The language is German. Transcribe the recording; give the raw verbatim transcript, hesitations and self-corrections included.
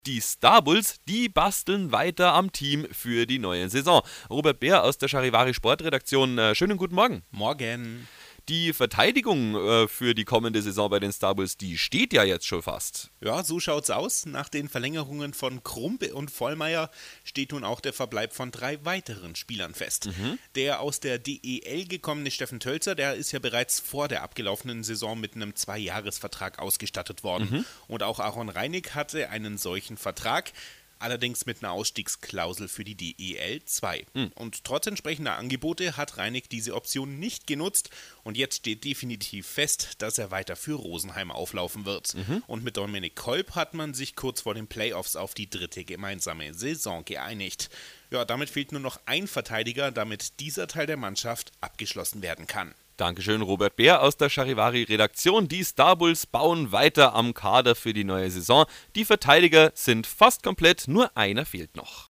Die Starbulls, die basteln weiter am Team für die neue Saison. Robert Bär aus der Charivari Sportredaktion, äh, schönen guten Morgen. Morgen. Die Verteidigung äh, für die kommende Saison bei den Starbulls, die steht ja jetzt schon fast. Ja, so schaut's aus. Nach den Verlängerungen von Krumpe und Vollmeier steht nun auch der Verbleib von drei weiteren Spielern fest. Mhm. Der aus der D E L gekommene Steffen Tölzer, der ist ja bereits vor der abgelaufenen Saison mit einem Zweijahresvertrag ausgestattet worden. Mhm. Und auch Aaron Reinig hatte einen solchen Vertrag. Allerdings mit einer Ausstiegsklausel für die D E L zwei. Mhm. Und trotz entsprechender Angebote hat Reinig diese Option nicht genutzt und jetzt steht definitiv fest, dass er weiter für Rosenheim auflaufen wird. Mhm. Und mit Dominik Kolb hat man sich kurz vor den Playoffs auf die dritte gemeinsame Saison geeinigt. Ja, damit fehlt nur noch ein Verteidiger, damit dieser Teil der Mannschaft abgeschlossen werden kann. Dankeschön, Robert Bär aus der Charivari-Redaktion. Die Starbulls bauen weiter am Kader für die neue Saison. Die Verteidiger sind fast komplett, nur einer fehlt noch.